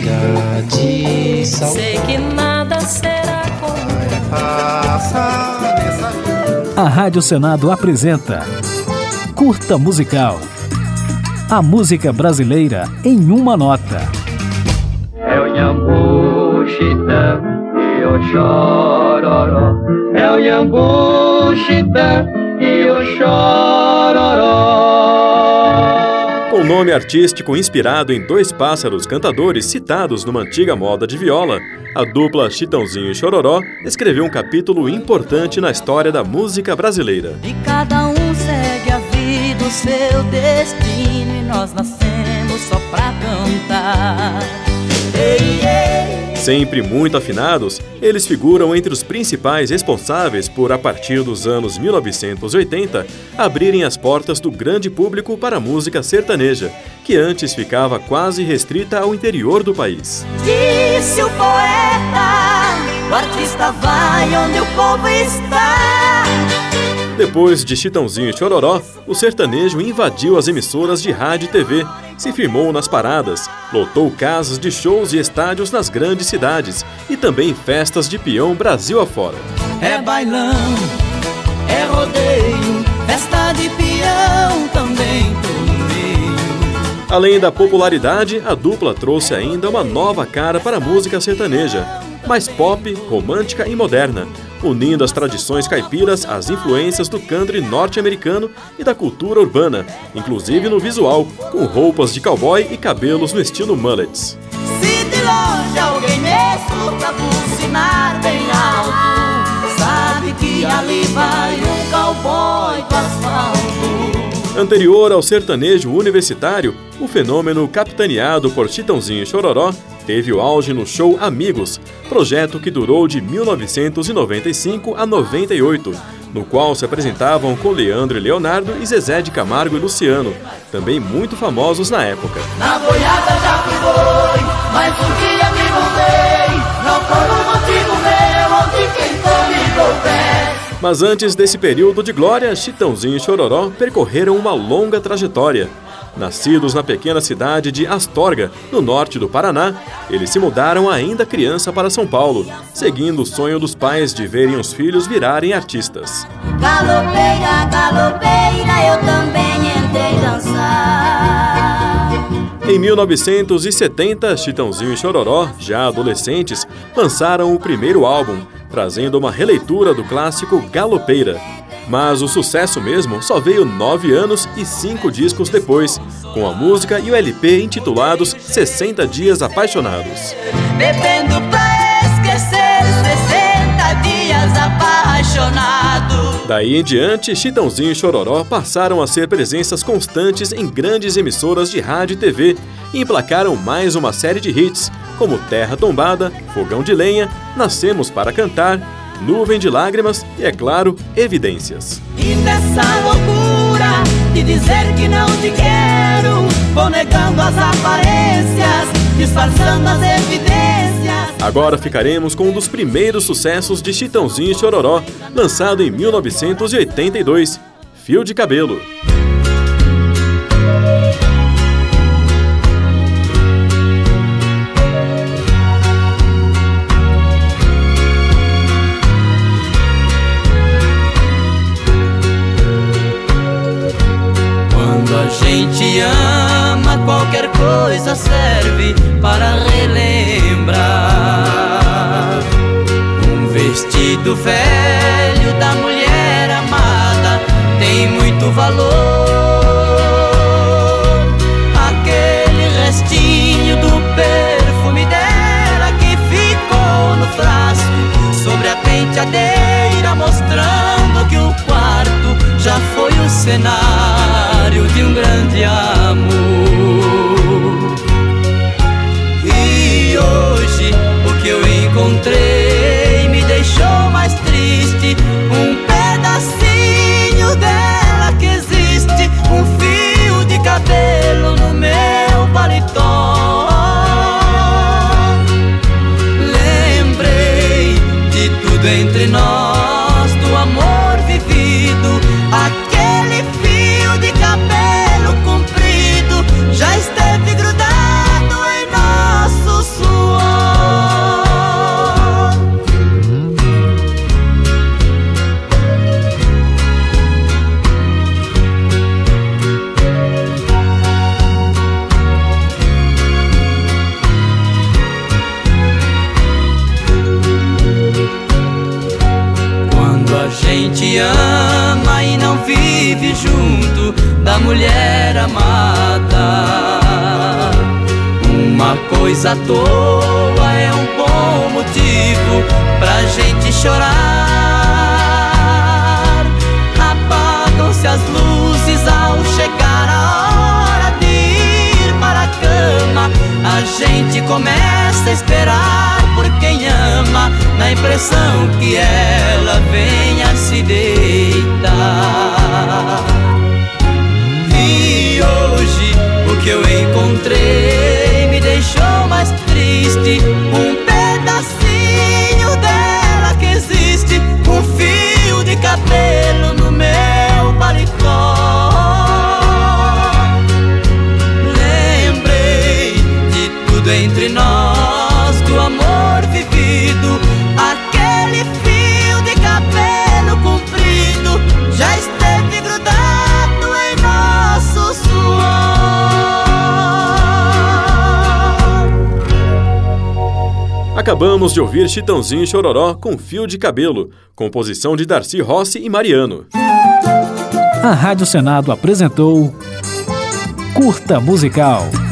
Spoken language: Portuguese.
de São Paulo. Sei que nada será como A Rádio Senado apresenta Curta Musical. A música brasileira em uma nota. É o Nhambu Chitã e o Chororó. É o Nhambu Chitã e o Chororó. Com nome artístico inspirado em dois pássaros cantadores citados numa antiga moda de viola, a dupla Chitãozinho e Chororó escreveu um capítulo importante na história da música brasileira. E cada um segue a vida, o seu destino, e nós nascemos só pra cantar. Ei, ei. Sempre muito afinados, eles figuram entre os principais responsáveis por, a partir dos anos 1980, abrirem as portas do grande público para a música sertaneja, que antes ficava quase restrita ao interior do país. Disse o poeta, o artista vai onde o povo está. Depois de Chitãozinho e Chororó, o sertanejo invadiu as emissoras de rádio e TV, se firmou nas paradas, lotou casas de shows e estádios nas grandes cidades e também festas de peão Brasil afora. É bailão, é rodeio, festa de peão também tô no meio. Além da popularidade, a dupla trouxe ainda uma nova cara para a música sertaneja, mais pop, romântica e moderna, unindo as tradições caipiras às influências do country norte-americano e da cultura urbana, inclusive no visual, com roupas de cowboy e cabelos no estilo mullets. Se de longe alguém me escuta buzinar bem alto, sabe que ali vai um cowboy do asfalto. Anterior ao sertanejo universitário, o fenômeno capitaneado por Chitãozinho e Chororó teve o auge no show Amigos, projeto que durou de 1995 a 98, no qual se apresentavam com Leandro e Leonardo e Zezé de Camargo e Luciano, também muito famosos na época. Na boiada já fui boi, mas um dia me voltei, não por um motivo meu, onde quem me dou pé. Mas antes desse período de glória, Chitãozinho e Chororó percorreram uma longa trajetória. Nascidos na pequena cidade de Astorga, no norte do Paraná, eles se mudaram ainda criança para São Paulo, seguindo o sonho dos pais de verem os filhos virarem artistas. Galopeira, galopeira, eu também entrei dançar. Em 1970, Chitãozinho e Chororó, já adolescentes, lançaram o primeiro álbum, trazendo uma releitura do clássico Galopeira. Mas o sucesso mesmo só veio 9 anos e 5 discos depois, com a música e o LP intitulados 60 Dias Apaixonados. Bebendo pra esquecer 60 dias apaixonado. Daí em diante, Chitãozinho e Chororó passaram a ser presenças constantes em grandes emissoras de rádio e TV e emplacaram mais uma série de hits, como Terra Tombada, Fogão de Lenha, Nascemos para Cantar, Nuvem de Lágrimas e, é claro, Evidências. E nessa loucura de dizer que não te quero, vou negando as aparências, disfarçando as evidências. Agora ficaremos com um dos primeiros sucessos de Chitãozinho e Chororó, lançado em 1982, Fio de Cabelo. A gente ama, qualquer coisa serve para relembrar. Um vestido velho da mulher amada tem muito valor. Aquele restinho do perfume dela que ficou no frasco sobre a penteadeira, mostrando que o quarto já foi o cenário de um grande amor. E hoje o que eu encontrei me deixou mais triste. Um pedacinho dela que existe, um fio de cabelo no meu paletó. Lembrei de tudo entre nós, do amor vivido, aquele fio coisa à toa é um bom motivo pra gente chorar. Apagam-se as luzes ao chegar a hora de ir para a cama. A gente começa a esperar por quem ama, na impressão que ela venha se deitar. E hoje o que eu encontrei me deixou mais triste. Um pedacinho dela que existe, um fio de cabelo no meu paletó. Lembrei de tudo entre nós, do amor vivido. Aquele fio de cabelo comprido já esteve grudado em nosso suor. Acabamos de ouvir Chitãozinho e Chororó com Fio de Cabelo, composição de Darcy Rossi e Mariano. A Rádio Senado apresentou Curta Musical.